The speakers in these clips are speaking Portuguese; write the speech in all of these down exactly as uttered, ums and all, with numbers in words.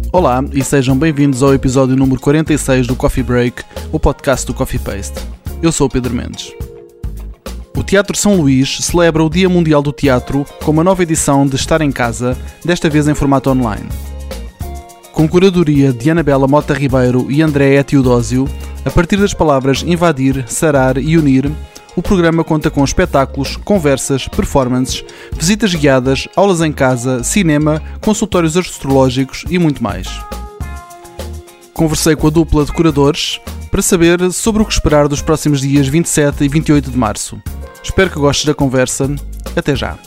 Olá e sejam bem-vindos ao episódio número quarenta e seis do Coffee Break, o podcast do Coffee Paste. Eu sou o Pedro Mendes. O Teatro São Luís celebra o Dia Mundial do Teatro com uma nova edição de Estar em Casa, desta vez em formato online. Com curadoria de Anabela Mota Ribeiro e Andréa Teodósio, a partir das palavras invadir, sarar e unir, o programa conta com espetáculos, conversas, performances, visitas guiadas, aulas em casa, cinema, consultórios astrológicos e muito mais. Conversei com a dupla de curadores para saber sobre o que esperar dos próximos dias vinte e sete e vinte e oito de março. Espero que gostes da conversa. Até já!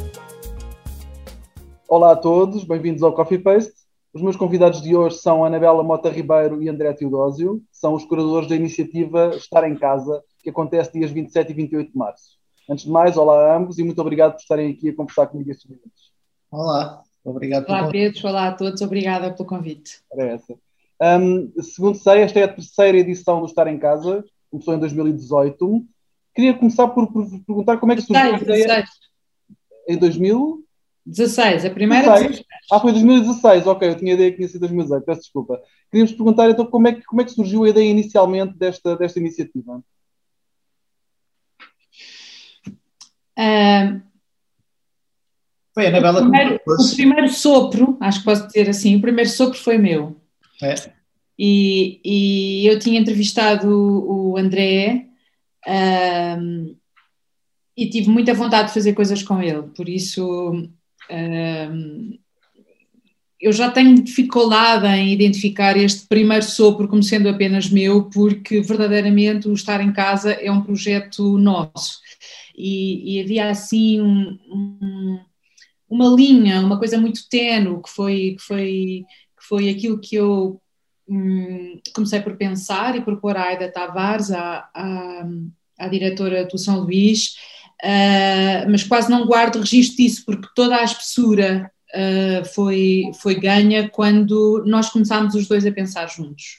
Olá a todos, bem-vindos ao Coffee Paste. Os meus convidados de hoje são Anabela Mota Ribeiro e André Teodósio, são os curadores da iniciativa Estar em Casa, que acontece dias vinte e sete e vinte e oito de março. Antes de mais, olá a ambos e muito obrigado por estarem aqui a conversar comigo estes minutos. Olá, obrigado pelo Olá convite. Pedro, olá a todos, obrigada pelo convite. Era essa. Um, segundo sei, esta é a terceira edição do Estar em Casa, começou em dois mil e dezoito. Queria começar por, por perguntar como é que surgiu a ideia... dezasseis. Em dois mil? dezasseis, a primeira dezasseis. Ah, foi dois mil e dezasseis, ok, eu tinha a ideia que tinha sido dois mil e dezoito, peço desculpa. Queríamos perguntar então como é que, como é que surgiu a ideia inicialmente desta, desta iniciativa? Uh, Foi a Anabela o, primeiro, que o primeiro sopro, acho que posso dizer assim, o primeiro sopro foi meu. É. E, e eu tinha entrevistado o, o André uh, e tive muita vontade de fazer coisas com ele, por isso uh, eu já tenho dificuldade em identificar este primeiro sopro como sendo apenas meu, porque verdadeiramente o Estar em Casa é um projeto nosso. E, e havia assim um, um, uma linha, uma coisa muito ténue que foi, que foi, que foi aquilo que eu hum, comecei por pensar e propor à Aida Tavares, à, à, à diretora do São Luís, uh, mas quase não guardo registro disso porque toda a espessura uh, foi, foi ganha quando nós começámos os dois a pensar juntos.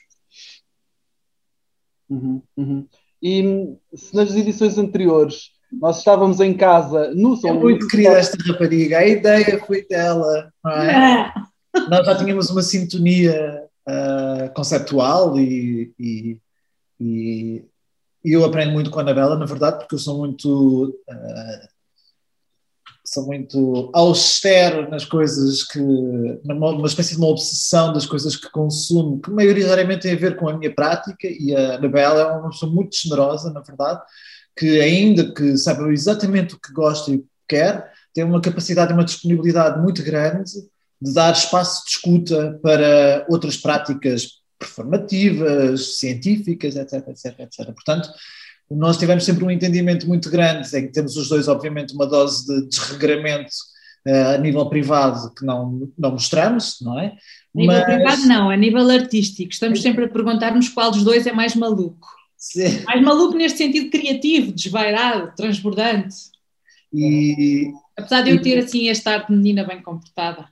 Uhum, uhum. E se nas edições anteriores nós estávamos em casa no São É Luís. muito querida esta rapariga, a ideia foi dela, não é? Nós já tínhamos uma sintonia uh, conceptual e, e, e, e eu aprendo muito com a Anabela, na verdade, porque eu sou muito uh, sou muito austero nas coisas que, numa uma espécie de uma obsessão das coisas que consumo, que maioritariamente tem a ver com a minha prática, e a Anabela é uma pessoa muito generosa, na verdade, que ainda que saiba exatamente o que gosta e o que quer, tem uma capacidade e uma disponibilidade muito grande de dar espaço de escuta para outras práticas performativas, científicas, etc, etc, etc. Portanto, nós tivemos sempre um entendimento muito grande, em que temos os dois, obviamente, uma dose de desregramento uh, a nível privado que não, não mostramos, não é? A nível Mas... privado não, a nível artístico. Estamos sempre a perguntar-nos qual dos dois é mais maluco. Sim. Mais maluco neste sentido criativo, desvairado, transbordante. E, apesar de eu ter assim este ar de menina bem comportada.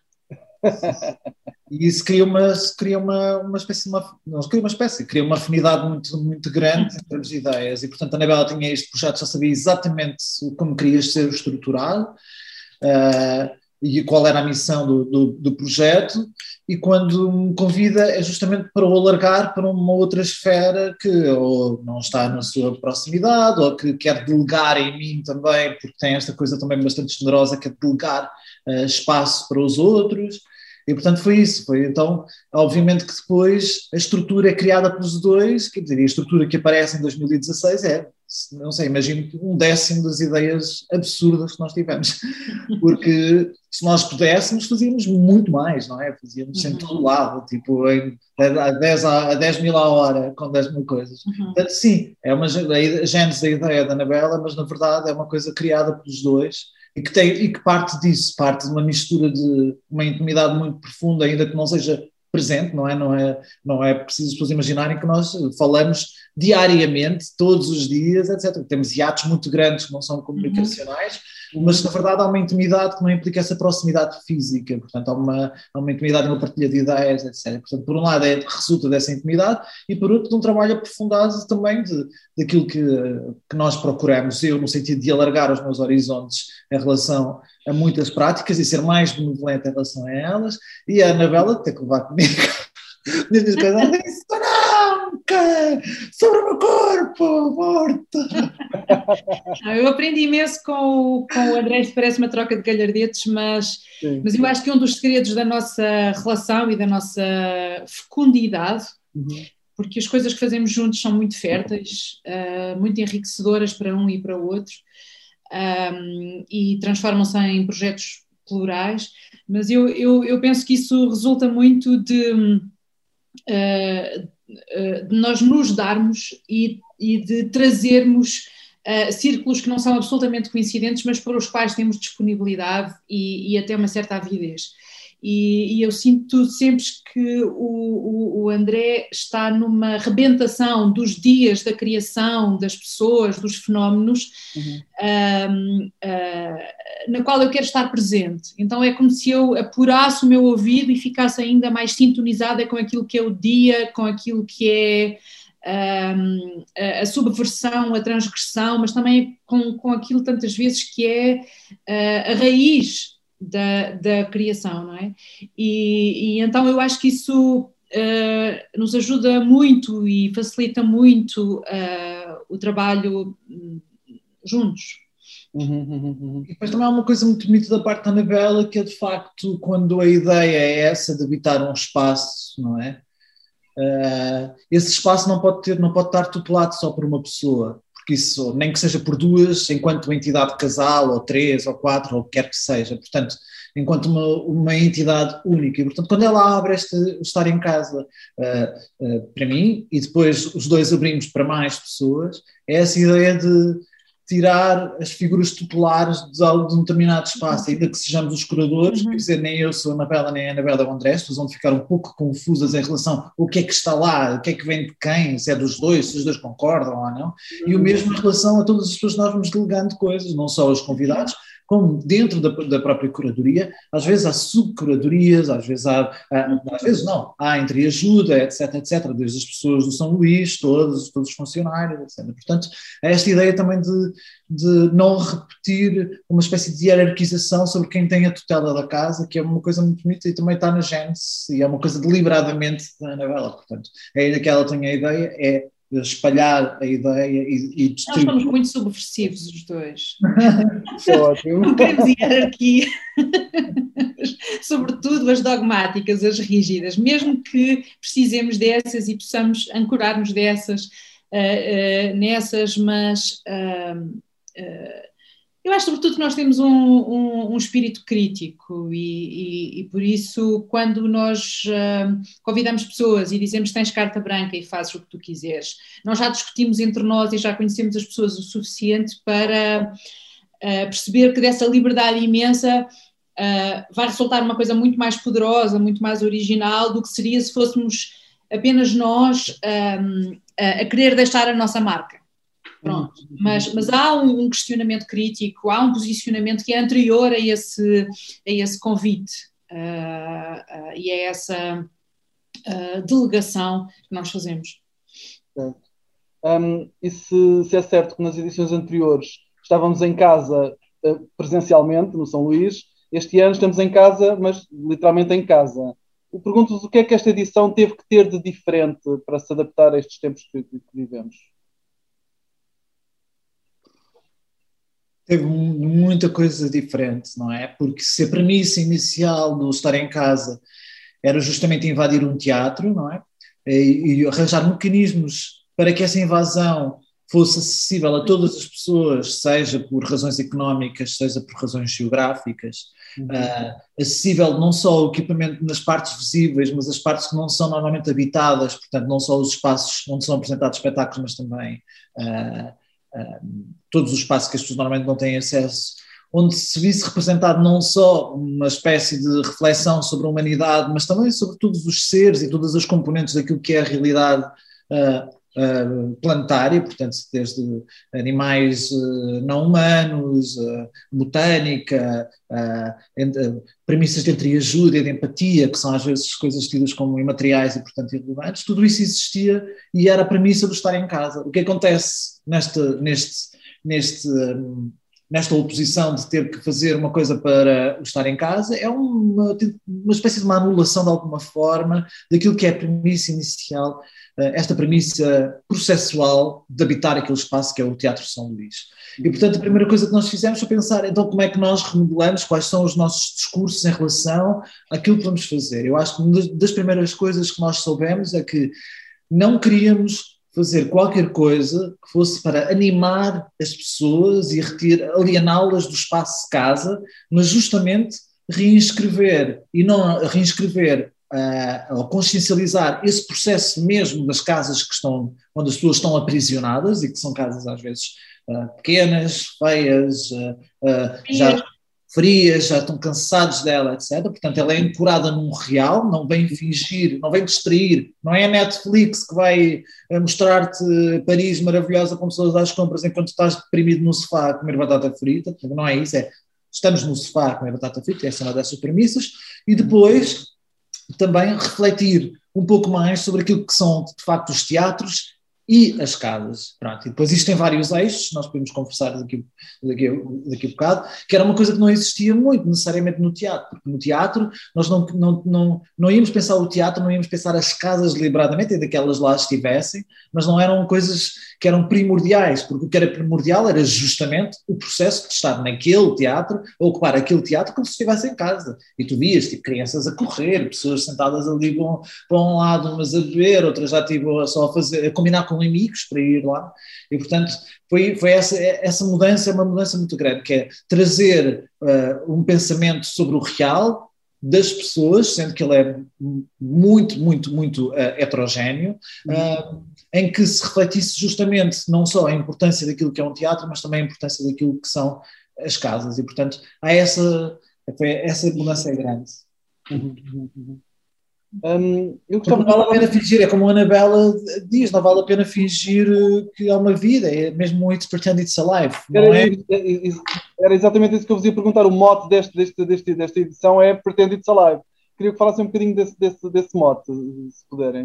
E isso cria uma, cria uma, uma espécie, uma, não cria uma espécie, cria uma afinidade muito, muito grande em termos de ideias. E portanto a Anabela tinha este projeto, já sabia exatamente como queria ser estruturado uh, e qual era a missão do, do, do projeto. E quando me convida é justamente para o alargar para uma outra esfera que ou não está na sua proximidade ou que quer delegar em mim também, porque tem esta coisa também bastante generosa que é delegar uh, espaço para os outros. E portanto foi isso, foi então, obviamente que depois a estrutura é criada pelos dois, quer dizer, a estrutura que aparece em dois mil e dezasseis é, não sei, imagino um décimo das ideias absurdas que nós tivemos, porque se nós pudéssemos fazíamos muito mais, não é? Fazíamos em todo lado, tipo em, a, dez, a dez mil a hora, com dez mil coisas. Uhum. Portanto sim, é uma a gênese da ideia da Anabela, mas na verdade é uma coisa criada pelos dois, e que, tem, e que parte disso, parte de uma mistura de uma intimidade muito profunda, ainda que não seja presente, não é? Não é, não é preciso as pessoas imaginarem que nós falamos diariamente, todos os dias, etcétera. Temos hiatos muito grandes que não são comunicacionais, uhum. mas na verdade há uma intimidade que não implica essa proximidade física, portanto há uma, há uma intimidade, uma partilha de ideias, etcétera. Portanto, por um lado é, resulta dessa intimidade e por outro de um trabalho aprofundado também de, daquilo que, que nós procuramos, eu no sentido de alargar os meus horizontes em relação a muitas práticas e ser mais benevolente em relação a elas, e a Anabela ter que levar comigo desde que ela disse, não, cara, sobre o meu corpo, morto. Eu aprendi imenso com o, com o André, isto parece uma troca de galhardetes, mas, mas eu acho que um dos segredos da nossa relação e da nossa fecundidade, uhum. porque as coisas que fazemos juntos são muito férteis, uh, muito enriquecedoras para um e para o outro, um, e transformam-se em projetos plurais, mas eu, eu, eu penso que isso resulta muito de, uh, uh, de nós nos darmos e, e de trazermos uh, círculos que não são absolutamente coincidentes, mas para os quais temos disponibilidade e, e até uma certa avidez. E, e eu sinto sempre que o, o, o André está numa rebentação dos dias da criação, das pessoas, dos fenómenos, uhum. um, uh, na qual eu quero estar presente. Então é como se eu apurasse o meu ouvido e ficasse ainda mais sintonizada com aquilo que é o dia, com aquilo que é um, a subversão, a transgressão, mas também com, com aquilo tantas vezes que é uh, a raiz Da, da criação, não é? E, e então eu acho que isso uh, nos ajuda muito e facilita muito uh, o trabalho juntos. Uhum, uhum, uhum. E depois também há uma coisa muito bonita da parte da Anabela, que é de facto quando a ideia é essa de habitar um espaço, não é? Uh, esse espaço não pode ter, não pode estar tutelado só por uma pessoa, porque isso, nem que seja por duas, enquanto uma entidade de casal, ou três, ou quatro, ou o que quer que seja, portanto, enquanto uma, uma entidade única. E, portanto, quando ela abre este estar em casa uh, uh, para mim, e depois os dois abrimos para mais pessoas, é essa ideia de tirar as figuras tutelares de um determinado espaço, ainda que sejamos os curadores, uhum. quer dizer, nem eu sou a Anabela, nem a Anabela é o André, as pessoas vão ficar um pouco confusas em relação ao que é que está lá, o que é que vem de quem, se é dos dois, se os dois concordam ou não, e o mesmo em relação a todas as pessoas que nós vamos delegando coisas, não só os convidados, como dentro da, da própria curadoria, às vezes há subcuradorias, às vezes há, há, às vezes não, há entreajuda, etc, etc, desde as pessoas do São Luís, todos, todos os funcionários, etcétera. Portanto, há esta ideia também de, de não repetir uma espécie de hierarquização sobre quem tem a tutela da casa, que é uma coisa muito bonita e também está na gênese, e é uma coisa deliberadamente da Anabela. Portanto, é ainda que ela tenha a ideia, é espalhar a ideia e, e distribuir. Nós somos muito subversivos os dois. É ótimo. Não queremos hierarquia, sobretudo as dogmáticas, as rígidas, mesmo que precisemos dessas e possamos ancorar-nos dessas, uh, uh, nessas, mas uh, uh, eu acho sobretudo que nós temos um, um, um espírito crítico e, e, e por isso quando nós uh, convidamos pessoas e dizemos tens carta branca e fazes o que tu quiseres, nós já discutimos entre nós e já conhecemos as pessoas o suficiente para uh, perceber que dessa liberdade imensa uh, vai resultar uma coisa muito mais poderosa, muito mais original do que seria se fôssemos apenas nós um, a, a querer deixar a nossa marca. Pronto, mas, mas há um questionamento crítico, há um posicionamento que é anterior a esse, a esse convite uh, uh, e é essa uh, delegação que nós fazemos. Um, e se, se é certo que nas edições anteriores estávamos em casa uh, presencialmente no São Luís, este ano estamos em casa, mas literalmente em casa. Eu pergunto-vos o que é que esta edição teve que ter de diferente para se adaptar a estes tempos que, que vivemos? Teve muita coisa diferente, não é? Porque se a premissa inicial do estar em casa era justamente invadir um teatro, não é? E, e arranjar mecanismos para que essa invasão fosse acessível a todas as pessoas, seja por razões económicas, seja por razões geográficas, uhum. uh, acessível não só o equipamento nas partes visíveis, mas as partes que não são normalmente habitadas, portanto não só os espaços onde são apresentados espetáculos, mas também uh, uh, todos os espaços que as pessoas normalmente não têm acesso, onde se visse representado não só uma espécie de reflexão sobre a humanidade, mas também sobre todos os seres e todas as componentes daquilo que é a realidade uh, uh, planetária, portanto, desde animais uh, não humanos, uh, botânica, uh, uh, premissas de entreajuda e de empatia, que são às vezes coisas tidas como imateriais e, portanto, irrelevantes, tudo isso existia e era a premissa do estar em casa. O que acontece neste, neste, neste um, nesta oposição de ter que fazer uma coisa para o estar em casa, é uma, uma espécie de uma anulação de alguma forma daquilo que é a premissa inicial, esta premissa processual de habitar aquele espaço que é o Teatro São Luís. E, portanto, a primeira coisa que nós fizemos foi pensar, então, como é que nós remodelamos, quais são os nossos discursos em relação àquilo que vamos fazer. Eu acho que uma das primeiras coisas que nós soubemos é que não queríamos fazer qualquer coisa que fosse para animar as pessoas e retirar, aliená-las do espaço de casa, mas justamente reinscrever, e não reinscrever uh, ou consciencializar esse processo mesmo das casas que estão, onde as pessoas estão aprisionadas, e que são casas às vezes uh, pequenas, feias, uh, uh, já frias, já estão cansados dela, etcétera. Portanto, ela é ancorada num real, não vem fingir, não vem distrair, não é a Netflix que vai mostrar-te Paris maravilhosa com pessoas às compras enquanto estás deprimido no sofá a comer batata frita. Não é isso, é estamos no sofá a comer batata frita, essa é uma dessas premissas, e depois também refletir um pouco mais sobre aquilo que são de facto os teatros e as casas. Pronto. E depois isto tem vários eixos, nós podemos conversar daqui, daqui, daqui a bocado, que era uma coisa que não existia muito necessariamente no teatro, porque no teatro nós não, não, não, não íamos pensar o teatro, não íamos pensar as casas deliberadamente, ainda que elas lá estivessem, mas não eram coisas que eram primordiais, porque o que era primordial era justamente o processo de estar naquele teatro, a ocupar aquele teatro como se estivesse em casa. E tu vias tipo, crianças a correr, pessoas sentadas ali para, para um lado, umas a beber, outras já tipo, só a, fazer, a combinar com amigos para ir lá, e portanto foi, foi essa, essa mudança, é uma mudança muito grande, que é trazer uh, um pensamento sobre o real das pessoas, sendo que ele é muito, muito, muito uh, heterogéneo, uh, em que se refletisse justamente não só a importância daquilo que é um teatro, mas também a importância daquilo que são as casas, e portanto há essa, essa mudança é grande. Uhum, uhum. Um, eu gostava... Não vale a pena fingir, é como a Anabela diz, não vale a pena fingir que há uma vida, é mesmo it's pretend it's alive. Não era, é? Era exatamente isso que eu vos ia perguntar, o mote deste, deste, deste, desta edição é pretend it's alive. Queria que falassem um bocadinho desse, desse, desse mote, se puderem.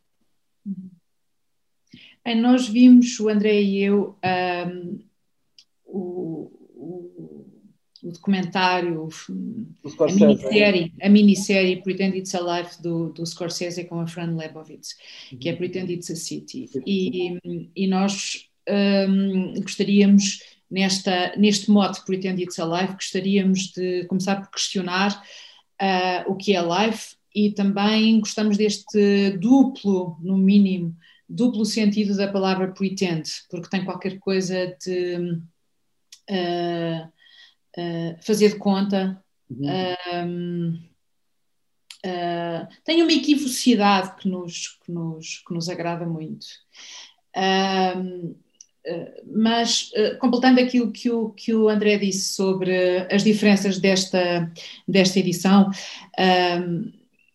Bem, nós vimos, o André e eu, um, o, o o documentário, a minissérie, a minissérie Pretend It's a Life do, do Scorsese com a Fran Lebowitz, que é Pretend It's a City. E, e nós um, gostaríamos, nesta, neste mote Pretend It's a Life, gostaríamos de começar por questionar uh, o que é life, e também gostamos deste duplo, no mínimo, duplo sentido da palavra pretend, porque tem qualquer coisa de... Uh, Uh, fazer de conta, uhum. uh, uh, tem uma equivocidade que nos, que nos, que nos agrada muito. Uh, uh, mas, uh, completando aquilo que o, que o André disse sobre as diferenças desta, desta edição, uh,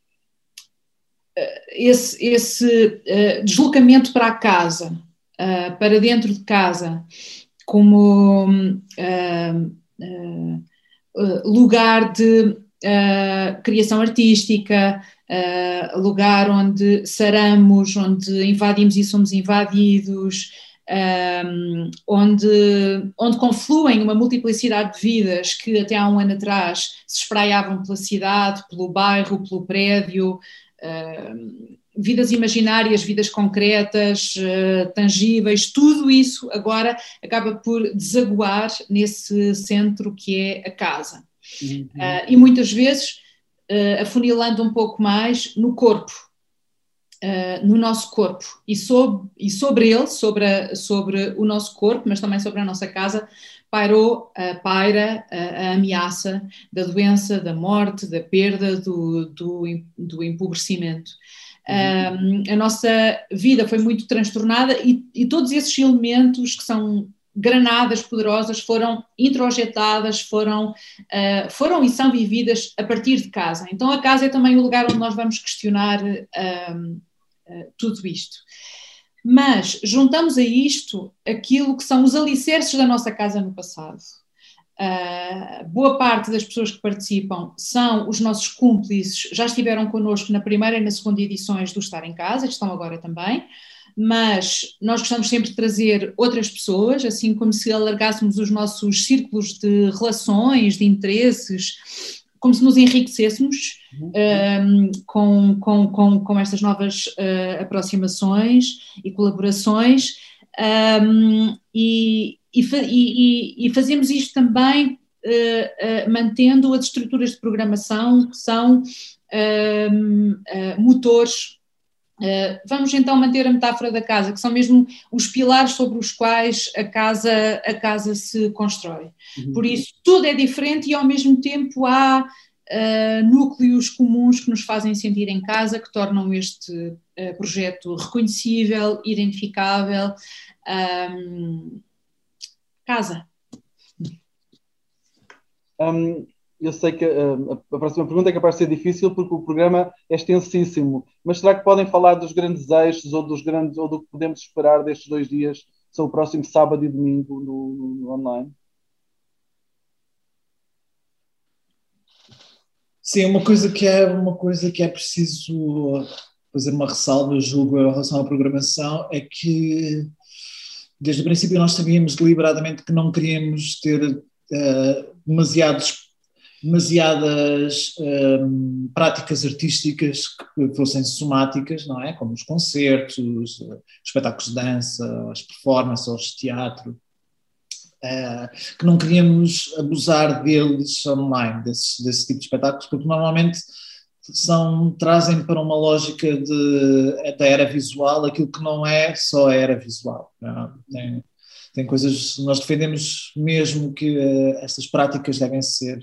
esse, esse uh, deslocamento para a casa, uh, para dentro de casa, como... Uh, Uh, uh, lugar de uh, criação artística, uh, lugar onde saramos, onde invadimos e somos invadidos, um, onde, onde confluem uma multiplicidade de vidas que até há um ano atrás se espraiavam pela cidade, pelo bairro, pelo prédio, uh, vidas imaginárias, vidas concretas, uh, tangíveis, tudo isso agora acaba por desaguar nesse centro que é a casa. Uhum. Uh, e muitas vezes uh, afunilando um pouco mais no corpo, uh, no nosso corpo, e sobre, e sobre ele, sobre, a, sobre o nosso corpo, mas também sobre a nossa casa, pairou, uh, paira a, a ameaça da doença, da morte, da perda, do, do, do empobrecimento. Um, a nossa vida foi muito transtornada e, e todos esses elementos que são granadas poderosas foram introjetadas, foram, uh, foram e são vividas a partir de casa. Então a casa é também o lugar onde nós vamos questionar um, uh, tudo isto. Mas juntamos a isto aquilo que são os alicerces da nossa casa no passado. Uh, boa parte das pessoas que participam são os nossos cúmplices, já estiveram connosco na primeira e na segunda edições do Estar em Casa, estão agora também, mas nós gostamos sempre de trazer outras pessoas, assim como se alargássemos os nossos círculos de relações, de interesses, como se nos enriquecêssemos um, com, com, com, com estas novas uh, aproximações e colaborações, um, e E, e, e fazemos isto também uh, uh, mantendo as estruturas de programação que são uh, uh, motores. Uh, vamos então manter a metáfora da casa, que são mesmo os pilares sobre os quais a casa, a casa se constrói. Uhum. Por isso, tudo é diferente e ao mesmo tempo há uh, núcleos comuns que nos fazem sentir em casa, que tornam este uh, projeto reconhecível, identificável. Um, Casa. Um, eu sei que uh, a próxima pergunta é capaz de ser difícil porque o programa é extensíssimo, mas será que podem falar dos grandes eixos ou, dos grandes, ou do que podemos esperar destes dois dias, que são o próximo sábado e domingo no, no online? Sim, uma coisa que é, uma coisa que é preciso fazer uma ressalva, eu julgo, em relação à programação, é que desde o princípio nós sabíamos deliberadamente que não queríamos ter uh, demasiados, demasiadas um, práticas artísticas que fossem somáticas, não é? Como os concertos, os espetáculos de dança, as performances, os de teatro, uh, que não queríamos abusar deles online, desse, desse tipo de espetáculos, porque normalmente são, trazem para uma lógica de, da era visual aquilo que não é só a era visual. Tem, tem coisas, nós defendemos mesmo que uh, essas práticas devem ser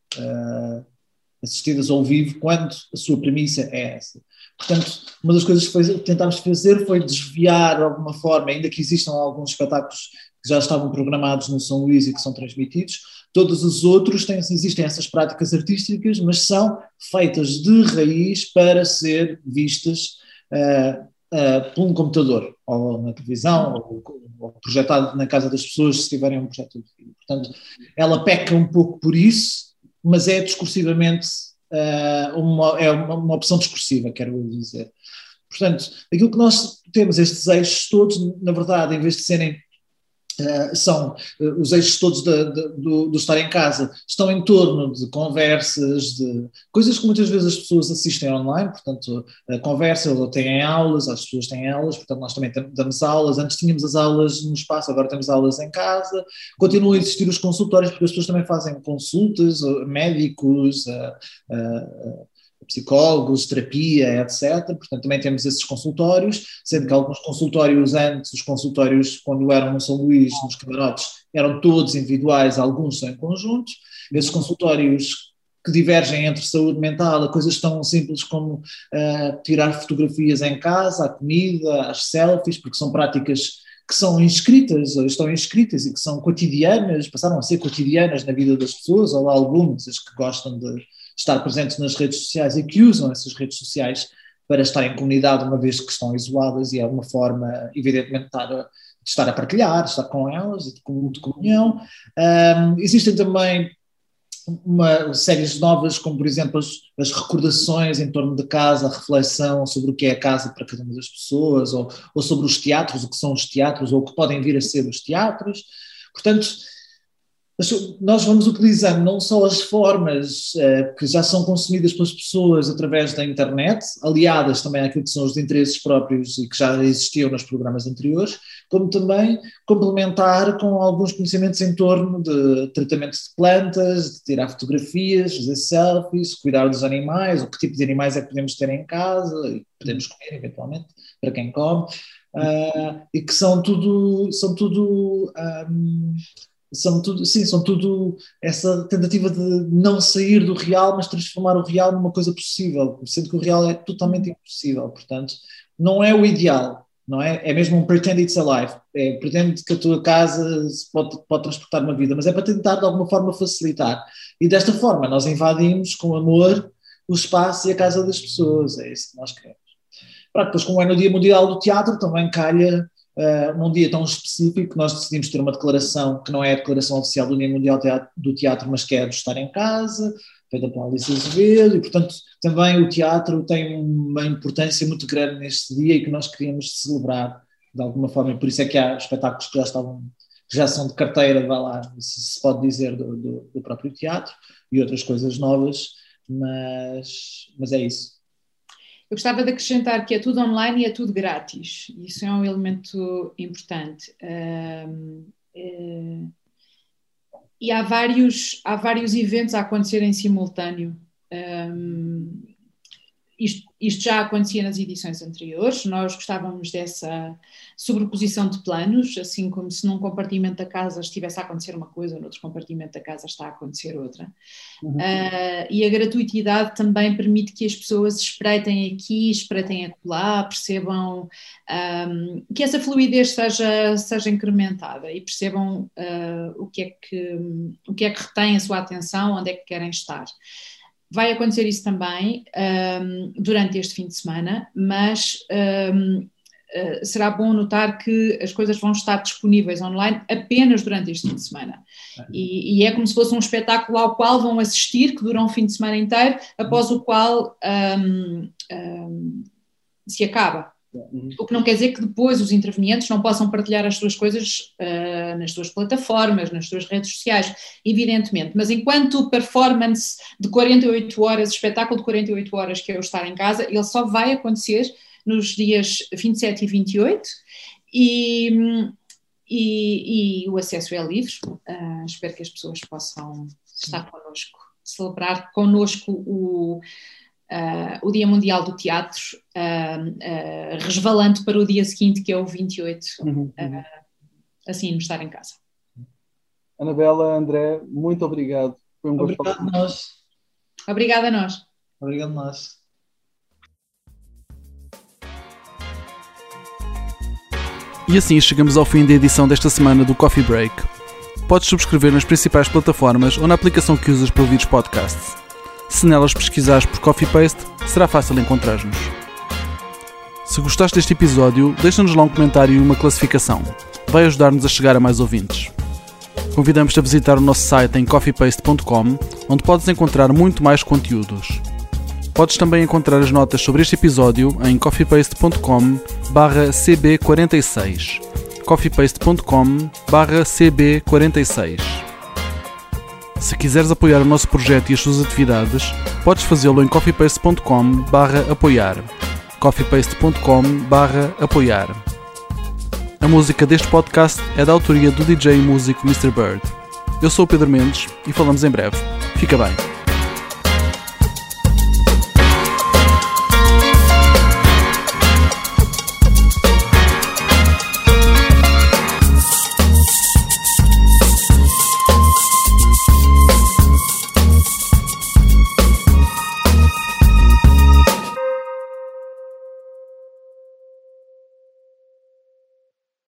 uh, assistidas ao vivo quando a sua premissa é essa. Portanto, uma das coisas que foi, tentámos fazer foi desviar de alguma forma, ainda que existam alguns espetáculos que já estavam programados no São Luís e que são transmitidos, todos os outros têm, existem essas práticas artísticas, mas são feitas de raiz para ser vistas uh, uh, por um computador, ou na televisão, ou, ou projetado na casa das pessoas, se tiverem um projeto de vídeo. Portanto, ela peca um pouco por isso, mas é discursivamente uh, uma, é uma, uma opção discursiva, quero dizer. Portanto, aquilo que nós temos, estes eixos todos, na verdade, em vez de serem Uh, são uh, os eixos todos de, de, do, do estar em casa, estão em torno de conversas, de coisas que muitas vezes as pessoas assistem online, portanto, uh, conversas ou têm aulas, as pessoas têm aulas, portanto nós também damos aulas, antes tínhamos as aulas no espaço, agora temos aulas em casa, continuam a existir os consultórios, porque as pessoas também fazem consultas, uh, médicos, uh, uh, psicólogos, terapia, etcétera. Portanto, também temos esses consultórios, sendo que alguns consultórios antes, os consultórios quando eram no São Luís, nos camarotes, eram todos individuais, alguns são em conjuntos. Esses consultórios que divergem entre saúde mental a coisas tão simples como uh, tirar fotografias em casa, a comida, as selfies, porque são práticas que são inscritas, ou estão inscritas e que são cotidianas, passaram a ser cotidianas na vida das pessoas, ou há algumas que gostam de estar presentes nas redes sociais e que usam essas redes sociais para estar em comunidade, uma vez que estão isoladas, e é uma forma, evidentemente, de estar a, de estar a partilhar, de estar com elas, de, de comunhão. Um, existem também uma, séries novas, como por exemplo as, as recordações em torno de casa, a reflexão sobre o que é a casa para cada uma das pessoas, ou, ou sobre os teatros, o que são os teatros, ou o que podem vir a ser os teatros. Portanto, nós vamos utilizando não só as formas uh, que já são consumidas pelas pessoas através da internet, aliadas também àquilo que são os interesses próprios e que já existiam nos programas anteriores, como também complementar com alguns conhecimentos em torno de tratamento de plantas, de tirar fotografias, fazer selfies, cuidar dos animais, ou que tipo de animais é que podemos ter em casa e podemos comer eventualmente, para quem come, uh, e que são tudo... São tudo um, São tudo, sim, são tudo essa tentativa de não sair do real, mas transformar o real numa coisa possível, sendo que o real é totalmente impossível, portanto, não é o ideal, não é? É mesmo um pretend it's alive, é, pretende que a tua casa pode, pode transportar uma vida, mas é para tentar de alguma forma facilitar, e desta forma nós invadimos com amor o espaço e a casa das pessoas, é isso que nós queremos. Pronto, depois, como é no Dia Mundial do Teatro, também calha uh, num dia tão específico, nós decidimos ter uma declaração que não é a declaração oficial do Dia Mundial do Teatro, mas que é de estar em casa, feita pela Alice Azevedo, e portanto também o teatro tem uma importância muito grande neste dia e que nós queríamos celebrar de alguma forma, e por isso é que há espetáculos que já estavam, que já são de carteira, vá lá, se, se pode dizer, do, do, do próprio teatro, e outras coisas novas, mas, mas é isso. Eu gostava de acrescentar que é tudo online e é tudo grátis, isso é um elemento importante. Um, é... E há vários, há vários eventos a acontecer em simultâneo. Um, isto, isto já acontecia nas edições anteriores, nós gostávamos dessa sobreposição de planos, assim como se num compartimento da casa estivesse a acontecer uma coisa, noutro compartimento da casa está a acontecer outra. Uhum. Uh, e a gratuitidade também permite que as pessoas espreitem aqui, espreitem acolá, percebam um, que essa fluidez seja, seja incrementada e percebam uh, o, que é que, o que é que retém a sua atenção, onde é que querem estar. Vai acontecer isso também um, durante este fim de semana, mas um, uh, será bom notar que as coisas vão estar disponíveis online apenas durante este fim de semana. E, e é como se fosse um espetáculo ao qual vão assistir, que dura um fim de semana inteiro, após o qual um, um, se acaba. O que não quer dizer que depois os intervenientes não possam partilhar as suas coisas uh, nas suas plataformas, nas suas redes sociais, evidentemente, mas enquanto performance de quarenta e oito horas, espetáculo de quarenta e oito horas que é o estar em casa, ele só vai acontecer nos dias vinte e sete e vinte e oito e, e, e o acesso é livre. Uh, espero que as pessoas possam estar connosco, celebrar connosco o Uh, o Dia Mundial do Teatro, uh, uh, resvalando para o dia seguinte, que é o vinte e oito, uhum, uh, assim, no estar em casa. Anabela, André, muito obrigado. Foi um gosto. Obrigado a nós. Obrigada a nós. Obrigado a nós. E assim chegamos ao fim da edição desta semana do Coffee Break. Podes subscrever nas principais plataformas ou na aplicação que usas para ouvir os podcasts. Se nelas pesquisares por Coffee Paste, será fácil encontrar-nos. Se gostaste deste episódio, deixa-nos lá um comentário e uma classificação. Vai ajudar-nos a chegar a mais ouvintes. Convidamos-te a visitar o nosso site em coffee paste ponto com, onde podes encontrar muito mais conteúdos. Podes também encontrar as notas sobre este episódio em coffee paste ponto com barra c b quarenta e seis. coffee paste ponto com barra c b quarenta e seis. Se quiseres apoiar o nosso projeto e as suas atividades, podes fazê-lo em coffee paste ponto com barra apoiar. coffee paste ponto com barra apoiar. A música deste podcast é da autoria do D J e músico mister Bird. Eu sou o Pedro Mendes e falamos em breve. Fica bem.